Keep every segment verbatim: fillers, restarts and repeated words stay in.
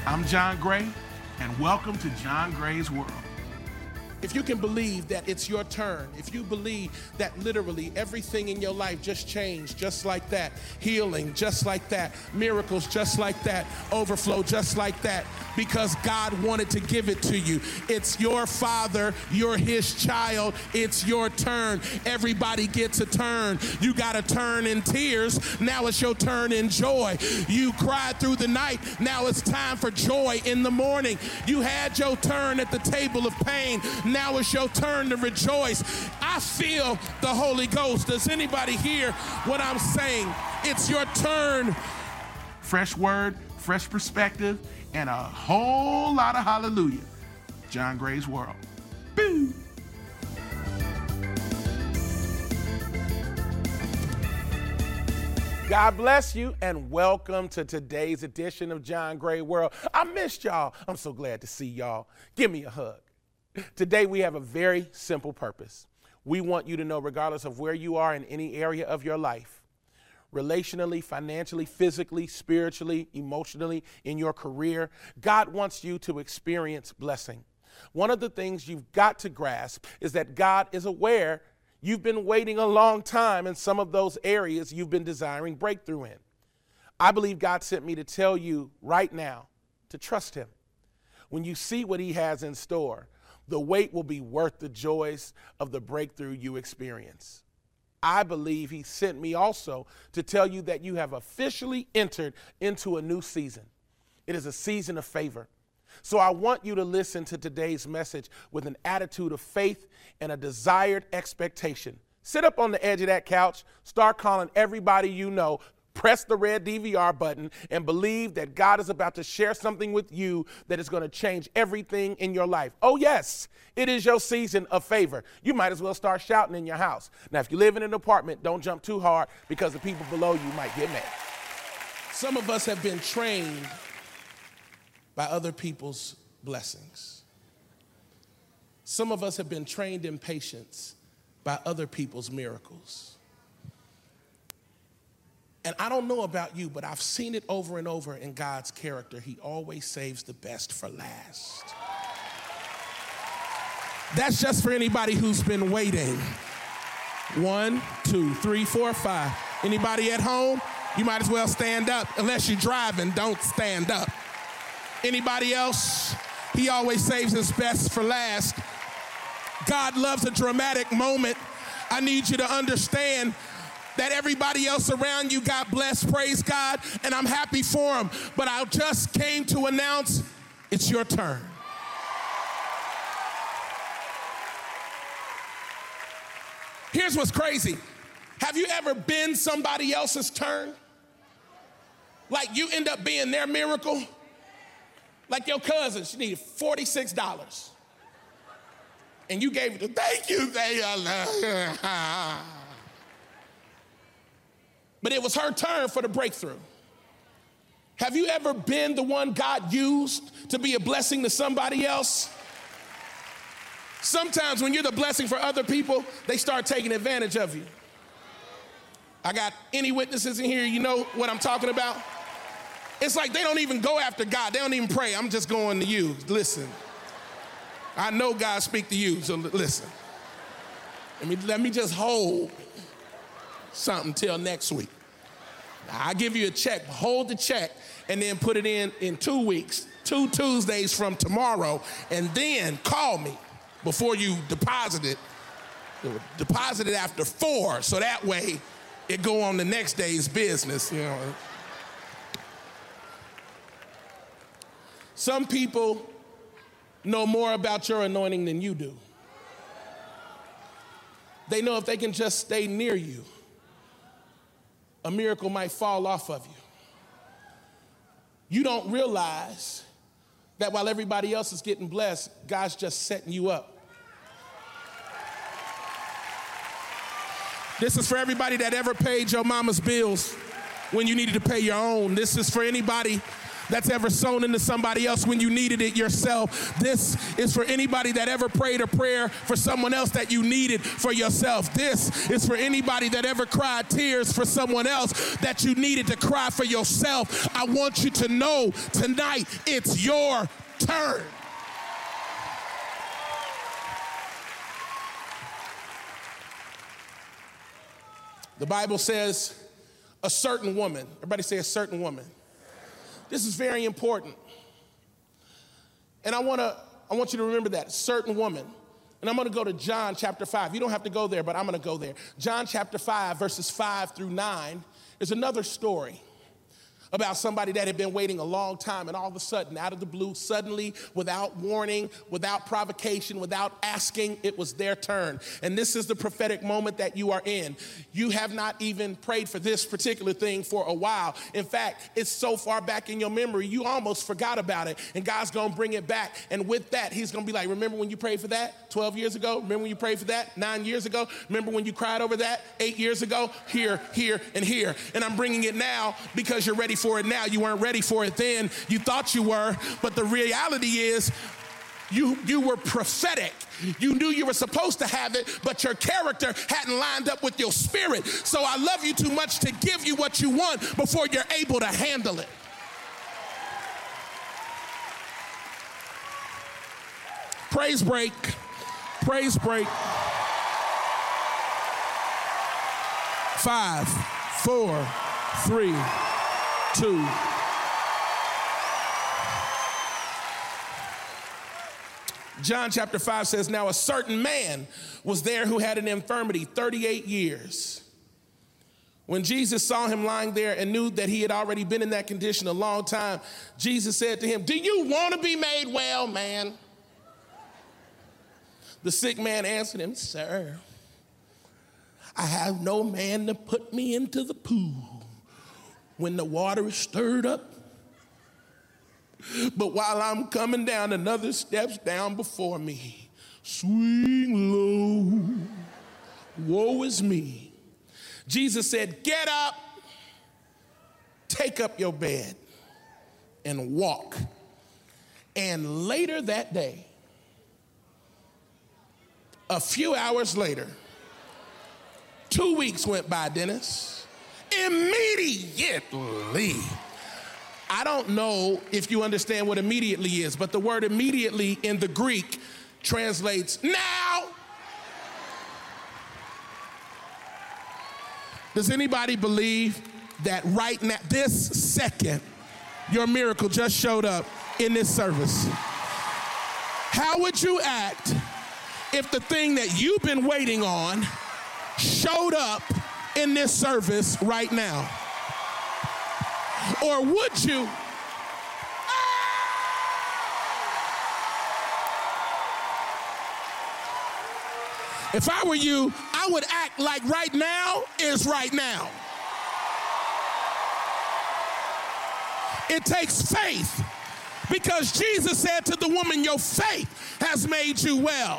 I'm John Gray, and welcome to John Gray's World. If you can believe that it's your turn, if you believe that literally everything in your life just changed just like that, healing just like that, miracles just like that, overflow just like that, because God wanted to give it to you. It's your father, you're his child, it's your turn. Everybody gets a turn. You got a turn in tears, now it's your turn in joy. You cried through the night, now it's time for joy in the morning. You had your turn at the table of pain, now it's your turn to rejoice. I feel the Holy Ghost. Does anybody hear what I'm saying? It's your turn. Fresh word, fresh perspective, and a whole lot of hallelujah. John Gray's World. Boo! God bless you and welcome to today's edition of John Gray World. I missed y'all. I'm so glad to see y'all. Give me a hug. Today we have a very simple purpose. We want you to know, regardless of where you are in any area of your life, relationally, financially, physically, spiritually, emotionally, in your career, God wants you to experience blessing. One of the things you've got to grasp is that God is aware you've been waiting a long time in some of those areas you've been desiring breakthrough in. I believe God sent me to tell you right now to trust him. When you see what he has in store, the wait will be worth the joys of the breakthrough you experience. I believe he sent me also to tell you that you have officially entered into a new season. It is a season of favor. So I want you to listen to today's message with an attitude of faith and a desired expectation. Sit up on the edge of that couch, start calling everybody you know, press the red D V R button, and believe that God is about to share something with you that is going to change everything in your life. Oh yes, it is your season of favor. You might as well start shouting in your house. Now, if you live in an apartment, don't jump too hard because the people below you might get mad. Some of us have been trained by other people's blessings. Some of us have been trained in patience by other people's miracles. And I don't know about you, but I've seen it over and over in God's character. He always saves the best for last. That's just for anybody who's been waiting. One, two, three, four, five. Anybody at home? You might as well stand up. Unless you're driving, don't stand up. Anybody else? He always saves his best for last. God loves a dramatic moment. I need you to understand that everybody else around you got blessed, praise God, and I'm happy for them. But I just came to announce it's your turn. Here's what's crazy. Have you ever been somebody else's turn? Like you end up being their miracle? Like your cousin, she needed forty-six dollars. And you gave it to, thank you, thank you. But it was her turn for the breakthrough. Have you ever been the one God used to be a blessing to somebody else? Sometimes when you're the blessing for other people, they start taking advantage of you. I got any witnesses in here, you know what I'm talking about? It's like they don't even go after God. They don't even pray. I'm just going to you. Listen, I know God speak to you, so listen. Let me, let me just hold something till next week. I'll give you a check, hold the check, and then put it in in two weeks, two Tuesdays from tomorrow, and then call me before you deposit it. Deposit it after four, so that way it go on the next day's business, you know. Some people know more about your anointing than you do. They know if they can just stay near you, a miracle might fall off of you. You don't realize that while everybody else is getting blessed, God's just setting you up. This is for everybody that ever paid your mama's bills when you needed to pay your own. This is for anybody that's ever sown into somebody else when you needed it yourself. This is for anybody that ever prayed a prayer for someone else that you needed for yourself. This is for anybody that ever cried tears for someone else that you needed to cry for yourself. I want you to know tonight it's your turn. The Bible says a certain woman. Everybody say a certain woman. This is very important. And I want to I want you to remember that, certain woman. And I'm going to go to John chapter five. You don't have to go there, but I'm going to go there. John chapter five, verses five through nine is another story about somebody that had been waiting a long time, and all of a sudden, out of the blue, suddenly, without warning, without provocation, without asking, it was their turn. And this is the prophetic moment that you are in. You have not even prayed for this particular thing for a while. In fact, it's so far back in your memory, you almost forgot about it, and God's gonna bring it back. And with that, he's gonna be like, remember when you prayed for that twelve years ago? Remember when you prayed for that nine years ago? Remember when you cried over that eight years ago? Here, here, and here. And I'm bringing it now because you're ready for it now. You weren't ready for it then. You thought you were, but the reality is you, you were prophetic. You knew you were supposed to have it, but your character hadn't lined up with your spirit. So I love you too much to give you what you want before you're able to handle it. Praise break. Praise break. Five, four, three, two. John chapter five says, now a certain man was there who had an infirmity thirty-eight years. When Jesus saw him lying there and knew that he had already been in that condition a long time, Jesus said to him, do you want to be made well, man? The sick man answered him, sir, I have no man to put me into the pool when the water is stirred up. But while I'm coming down, another steps down before me. Swing low, woe is me. Jesus said, get up, take up your bed, and walk. And later that day, a few hours later, two weeks went by, Dennis. Immediately. I don't know if you understand what immediately is, but the word immediately in the Greek translates now. Does anybody believe that right now, this second, your miracle just showed up in this service? How would you act if the thing that you've been waiting on showed up in this service right now? Or would you? If I were you, I would act like right now is right now. It takes faith, because Jesus said to the woman, your faith has made you well.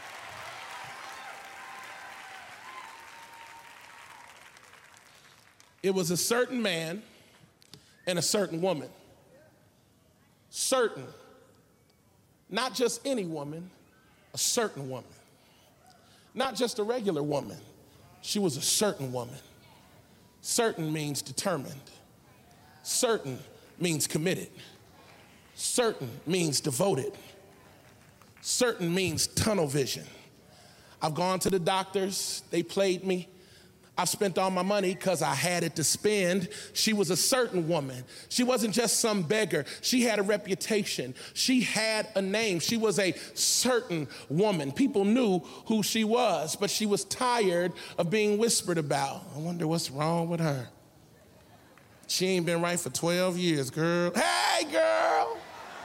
It was a certain man and a certain woman. Certain. Not just any woman, a certain woman. Not just a regular woman. She was a certain woman. Certain means determined. Certain means committed. Certain means devoted. Certain means tunnel vision. I've gone to the doctors, they played me. I've spent all my money because I had it to spend. She was a certain woman. She wasn't just some beggar. She had a reputation. She had a name. She was a certain woman. People knew who she was, but she was tired of being whispered about. I wonder what's wrong with her. She ain't been right for twelve years, girl. Hey, girl.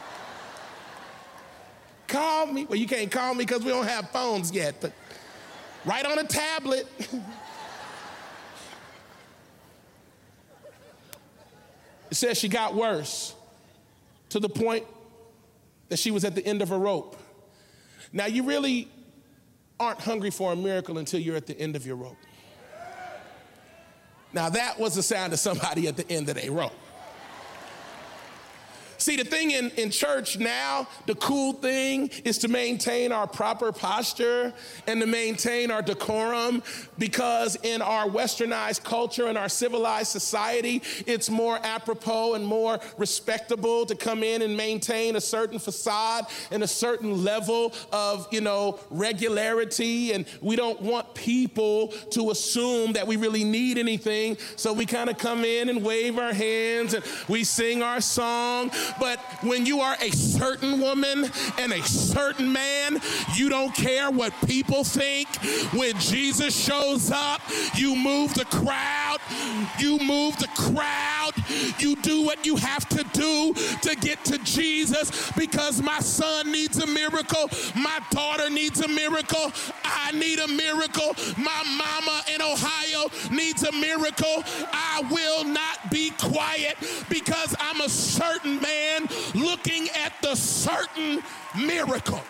Call me. Well, you can't call me because we don't have phones yet, but write on a tablet. It says she got worse to the point that she was at the end of her rope. Now, you really aren't hungry for a miracle until you're at the end of your rope. Now, that was the sound of somebody at the end of their rope. See, the thing in, in church now, the cool thing is to maintain our proper posture and to maintain our decorum, because in our westernized culture and our civilized society, it's more apropos and more respectable to come in and maintain a certain facade and a certain level of, you know, regularity. And we don't want people to assume that we really need anything. So we kind of come in and wave our hands and we sing our song. But when you are a certain woman and a certain man, you don't care what people think. When Jesus shows up, you move the crowd. You move the crowd. You do what you have to do to get to Jesus, because my son needs a miracle. My daughter needs a miracle. I need a miracle. My mama in Ohio needs a miracle. I will not be quiet, because I'm a certain man looking at the certain miracle.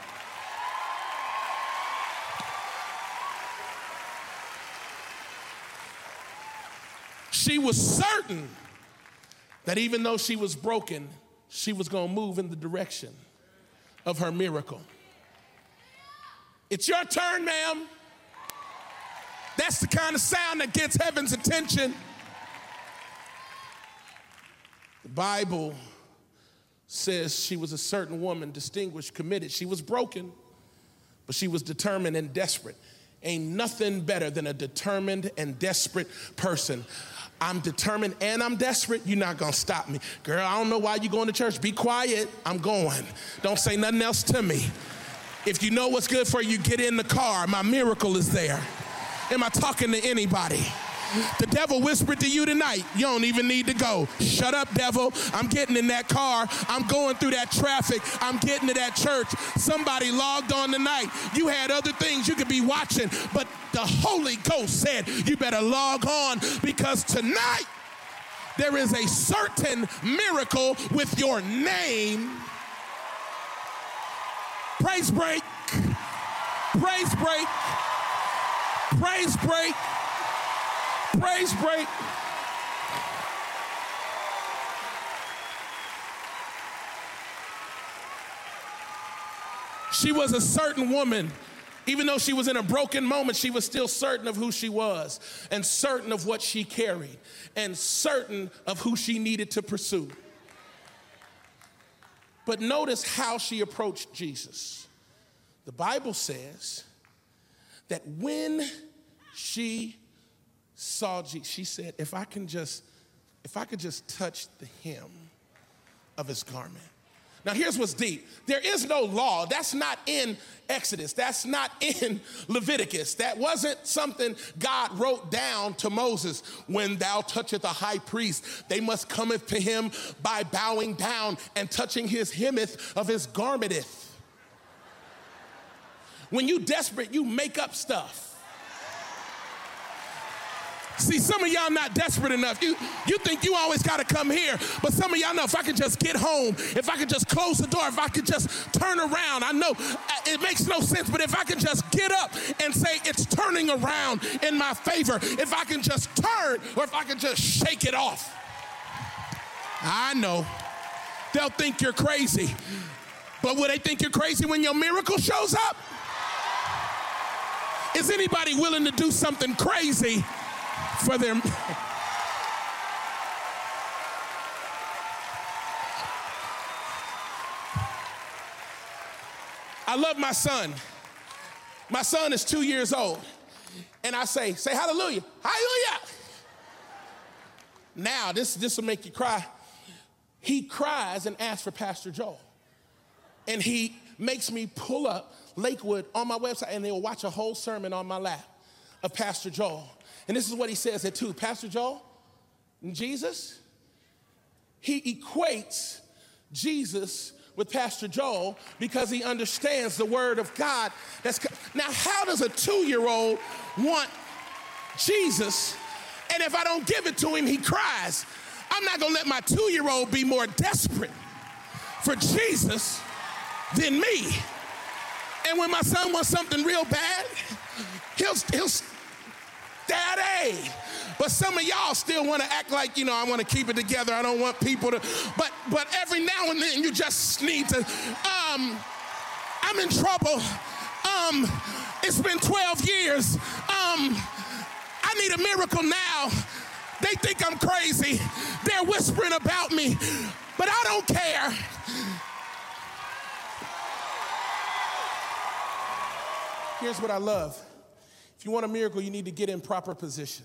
She was certain that even though she was broken, she was going to move in the direction of her miracle. It's your turn, ma'am. That's the kind of sound that gets heaven's attention. The Bible says she was a certain woman, distinguished, committed. She was broken, but she was determined and desperate. Ain't nothing better than a determined and desperate person. I'm determined and I'm desperate. You're not gonna stop me. Girl, I don't know why you're going to church. Be quiet. I'm going. Don't say nothing else to me. If you know what's good for you, get in the car. My miracle is there. Am I talking to anybody? The devil whispered to you tonight, you don't even need to go. Shut up, devil. I'm getting in that car. I'm going through that traffic. I'm getting to that church. Somebody logged on tonight. You had other things you could be watching, but the Holy Ghost said you better log on, because tonight there is a certain miracle with your name. Praise break. Praise break. Praise break. Praise break. She was a certain woman. Even though she was in a broken moment, she was still certain of who she was, and certain of what she carried, and certain of who she needed to pursue. But notice how she approached Jesus. The Bible says that when she saw Jesus, she said, if I can just, if I could just touch the hem of his garment. Now here's what's deep. There is no law. That's not in Exodus. That's not in Leviticus. That wasn't something God wrote down to Moses. When thou toucheth a high priest, they must cometh to him by bowing down and touching his hemith of his garmenteth. When you desperate, you make up stuff. See, some of y'all not desperate enough. You, you think you always got to come here, but some of y'all know if I could just get home, if I could just close the door, if I could just turn around. I know it makes no sense, but if I can just get up and say it's turning around in my favor, if I can just turn, or if I can just shake it off. I know they'll think you're crazy, but will they think you're crazy when your miracle shows up? Is anybody willing to do something crazy for them? I love my son. My son is two years old. And I say, say hallelujah, hallelujah. Now, this, this will make you cry. He cries and asks for Pastor Joel. And he makes me pull up Lakewood on my website, and they'll watch a whole sermon on my lap of Pastor Joel. And this is what he says there too. Pastor Joel, Jesus, he equates Jesus with Pastor Joel because he understands the word of God. That's now, how does a two-year-old want Jesus, and if I don't give it to him, he cries? I'm not gonna let my two-year-old be more desperate for Jesus than me. And when my son wants something real bad, he'll, he'll Daddy, But some of y'all still want to act like, you know, I want to keep it together. I don't want people to, but but every now and then you just need to, um, I'm in trouble. Um, it's been twelve years. Um, I need a miracle now. They think I'm crazy. They're whispering about me, but I don't care. Here's what I love. If you want a miracle, you need to get in proper position.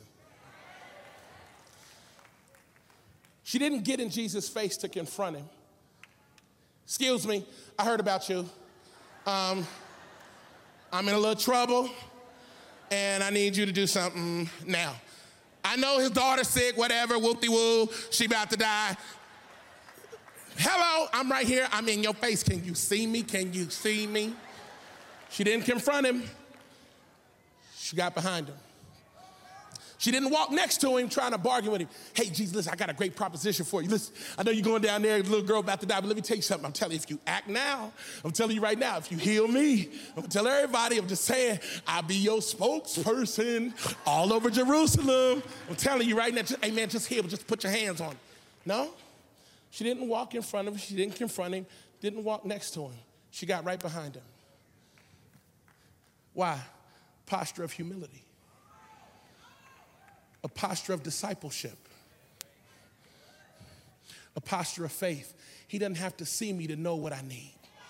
She didn't get in Jesus' face to confront him. Excuse me, I heard about you. Um, I'm in a little trouble, and I need you to do something now. I know his daughter's sick, whatever, whoop-de-woo, she about to die. Hello, I'm right here, I'm in your face. Can you see me? Can you see me? She didn't confront him. She got behind him. She didn't walk next to him trying to bargain with him. Hey, Jesus, listen, I got a great proposition for you. Listen, I know you're going down there, the little girl about to die, but let me tell you something. I'm telling you, if you act now, I'm telling you right now, if you heal me, I'm going to tell everybody, I'm just saying, I'll be your spokesperson all over Jerusalem. I'm telling you right now, just, hey, man, just heal, just put your hands on him. No, she didn't walk in front of him. She didn't confront him, didn't walk next to him. She got right behind him. Why? Posture of humility. A posture of discipleship. A posture of faith. He doesn't have to see me to know what I need.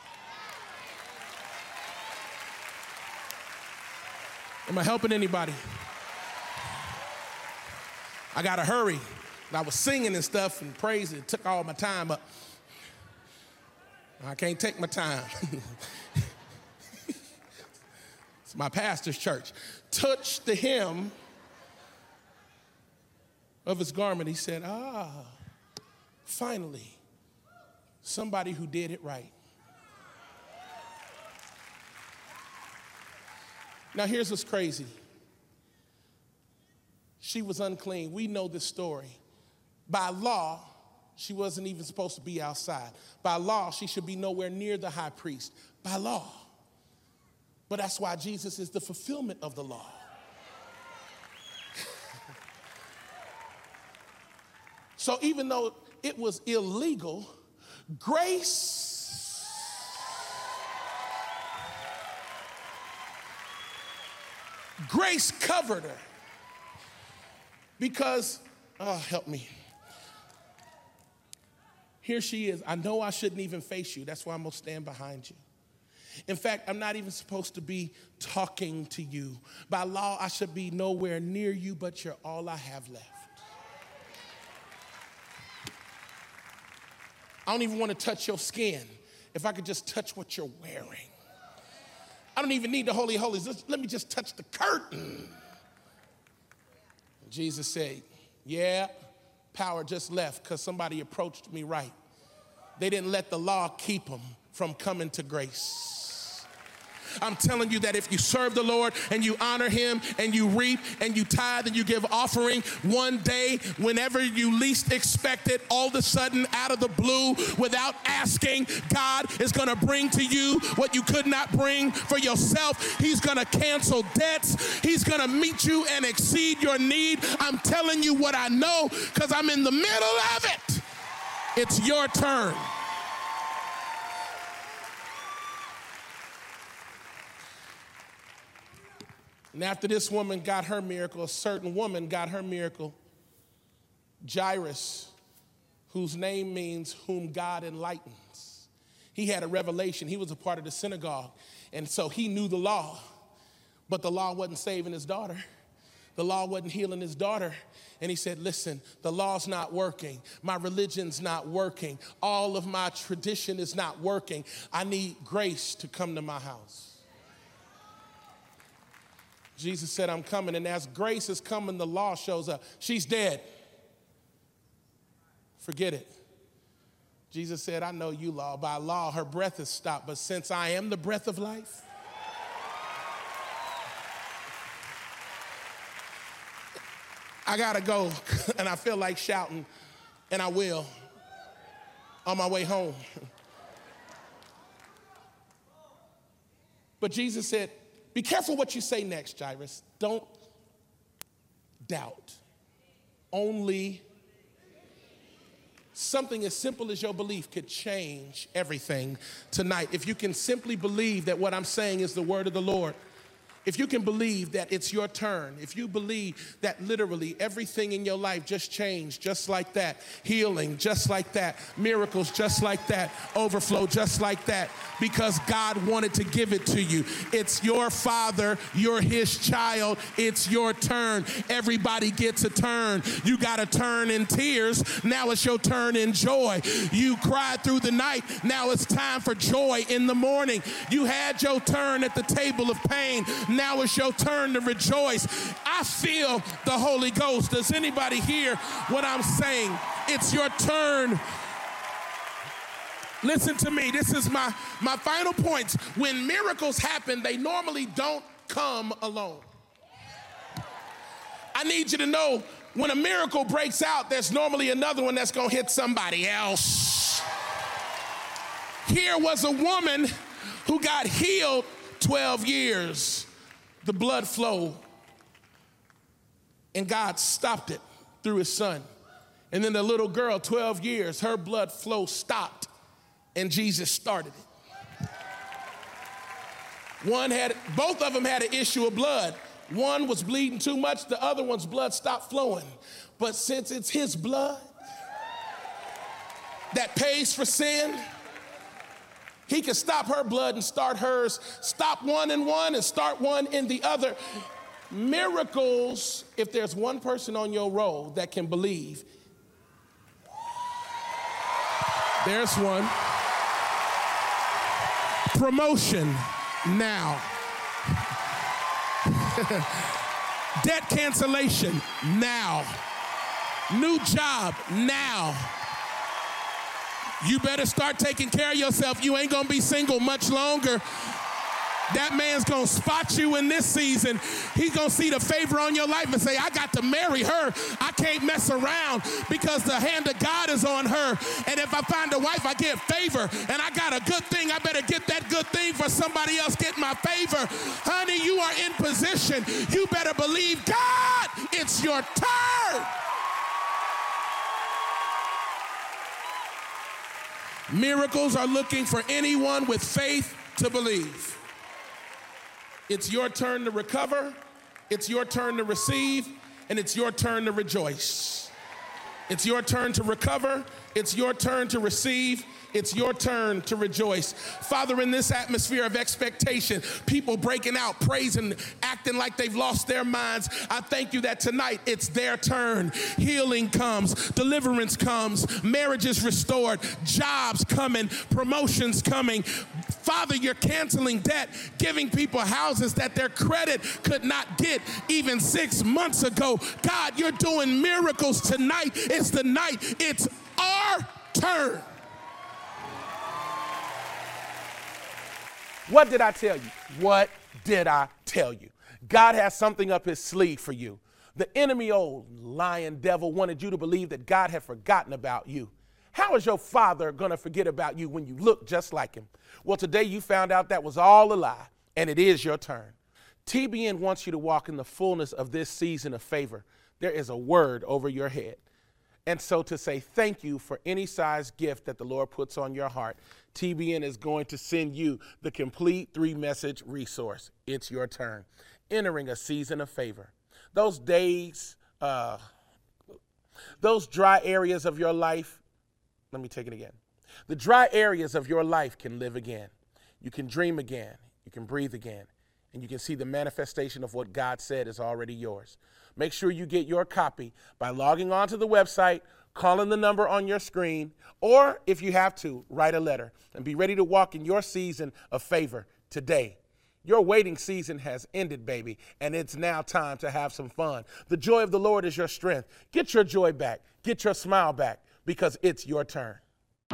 Am I helping anybody? I gotta hurry. And I was singing and stuff and praising. It took all my time, but I can't take my time. It's my pastor's church. Touched the hem of his garment. He said, ah, finally, somebody who did it right. Now here's what's crazy. She was unclean. We know this story. By law, she wasn't even supposed to be outside. By law, she should be nowhere near the high priest. By law. But that's why Jesus is the fulfillment of the law. So even though it was illegal, grace grace covered her. Because, oh, help me. Here she is. I know I shouldn't even face you. That's why I'm going to stand behind you. In fact, I'm not even supposed to be talking to you. By law, I should be nowhere near you, but you're all I have left. I don't even want to touch your skin. If I could just touch what you're wearing. I don't even need the Holy Holies. Let, let me just touch the curtain. Jesus said, yeah, power just left because somebody approached me right. They didn't let the law keep them from coming to grace. I'm telling you that if you serve the Lord and you honor him and you reap and you tithe and you give offering, one day, whenever you least expect it, all of a sudden, out of the blue, without asking, God is going to bring to you what you could not bring for yourself. He's going to cancel debts. He's going to meet you and exceed your need. I'm telling you what I know because I'm in the middle of it. It's your turn. And after this woman got her miracle, a certain woman got her miracle. Jairus, whose name means whom God enlightens. He had a revelation. He was a part of the synagogue. And so he knew the law, but the law wasn't saving his daughter. The law wasn't healing his daughter. And he said, listen, the law's not working. My religion's not working. All of my tradition is not working. I need grace to come to my house. Jesus said, I'm coming. And as grace is coming, the law shows up. She's dead. Forget it. Jesus said, I know you, law. By law, her breath is stopped. But since I am the breath of life, I got to go. And I feel like shouting, and I will on my way home. But Jesus said, be careful what you say next, Jairus. Don't doubt. only something as simple as your belief could change everything tonight. If you can simply believe that what I'm saying is the word of the Lord, if you can believe that it's your turn, if you believe that literally everything in your life just changed just like that, healing just like that, miracles just like that, overflow just like that, because God wanted to give it to you. It's your father, you're his child, it's your turn. Everybody gets a turn. You got a turn in tears, now it's your turn in joy. You cried through the night, now it's time for joy in the morning. You had your turn at the table of pain, now it's your turn to rejoice. I feel the Holy Ghost. Does anybody hear what I'm saying? It's your turn. Listen to me. This is my, my final points. When miracles happen, they normally don't come alone. I need you to know when a miracle breaks out, there's normally another one that's going to hit somebody else. Here was a woman who got healed twelve years. The blood flow, and God stopped it through his son. And then the little girl, twelve years, her blood flow stopped, and Jesus started it. One had, both of them had an issue of blood. One was bleeding too much, the other one's blood stopped flowing. But since it's his blood that pays for sin, he could stop her blood and start hers, stop one in one and start one in the other. Miracles, if there's one person on your roll that can believe, there's one. Promotion now. Debt cancellation now. New job now. You better start taking care of yourself. You ain't gonna be single much longer. That man's gonna spot you in this season. He's gonna see the favor on your life and say, I got to marry her. I can't mess around because the hand of God is on her. And if I find a wife, I get favor. And I got a good thing, I better get that good thing for somebody else get my favor. Honey, you are in position. You better believe God, it's your turn. Miracles are looking for anyone with faith to believe. It's your turn to recover, it's your turn to receive, and it's your turn to rejoice. It's your turn to recover, it's your turn to receive, it's your turn to rejoice. Father, in this atmosphere of expectation, people breaking out, praising, acting like they've lost their minds, I thank you that tonight it's their turn. Healing comes, deliverance comes, marriages restored, jobs coming, promotions coming. Father, you're canceling debt, giving people houses that their credit could not get even six months ago. God, you're doing miracles tonight. It's the night. It's our turn. What did I tell you? What did I tell you? God has something up his sleeve for you. The enemy, old lion devil, wanted you to believe that God had forgotten about you. How is your father going to forget about you when you look just like him? Well, today you found out that was all a lie, and it is your turn. T B N wants you to walk in the fullness of this season of favor. There is a word over your head. And so to say thank you for any size gift that the Lord puts on your heart, T B N is going to send you the complete three-message resource. It's your turn. Entering a season of favor. Those days, uh, those dry areas of your life, let me take it again. The dry areas of your life can live again. You can dream again. You can breathe again. And you can see the manifestation of what God said is already yours. Make sure you get your copy by logging on to the website, calling the number on your screen, or if you have to, write a letter and be ready to walk in your season of favor today. Your waiting season has ended, baby, and it's now time to have some fun. The joy of the Lord is your strength. Get your joy back. Get your smile back because it's your turn.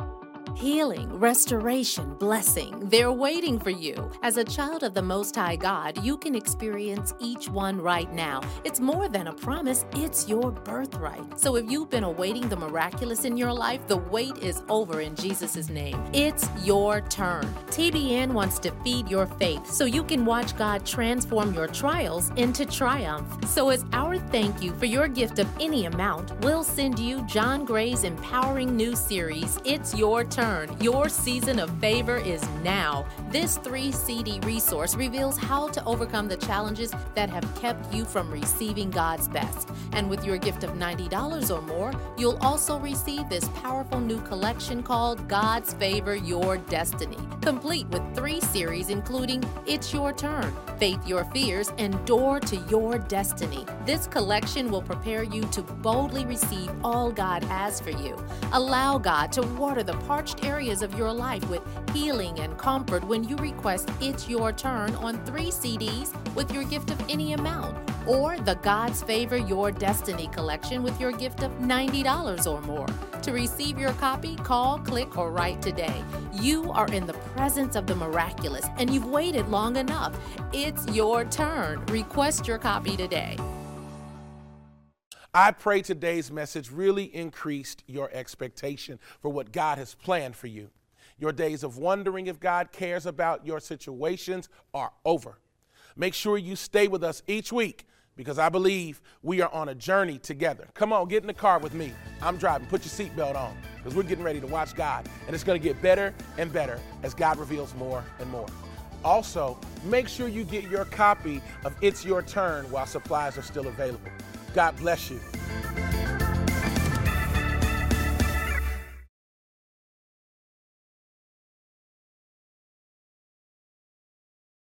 Healing, restoration, blessing, they're waiting for you. As a child of the Most High God, you can experience each one right now. It's more than a promise, it's your birthright. So if you've been awaiting the miraculous in your life, the wait is over in Jesus' name. It's your turn. T B N wants to feed your faith so you can watch God transform your trials into triumph. So as our thank you for your gift of any amount, we'll send you John Gray's empowering new series, It's Your Turn. Your season of favor is now. This three C D resource reveals how to overcome the challenges that have kept you from receiving God's best. And with your gift of ninety dollars or more, you'll also receive this powerful new collection called God's Favor, Your Destiny, complete with three series including It's Your Turn, Faith Your Fears, and Door to Your Destiny. This collection will prepare you to boldly receive all God has for you. Allow God to water the parched areas of your life with healing and comfort when you request It's Your Turn on three C Ds with your gift of any amount, or the God's Favor Your Destiny collection with your gift of ninety dollars or more. To receive your copy, call, click, or write today. You are in the presence of the miraculous, and you've waited long enough. It's your turn. Request your copy today. I pray today's message really increased your expectation for what God has planned for you. Your days of wondering if God cares about your situations are over. Make sure you stay with us each week because I believe we are on a journey together. Come on, get in the car with me. I'm driving. Put your seatbelt on because we're getting ready to watch God, and it's going to get better and better as God reveals more and more. Also, make sure you get your copy of It's Your Turn while supplies are still available. God bless you.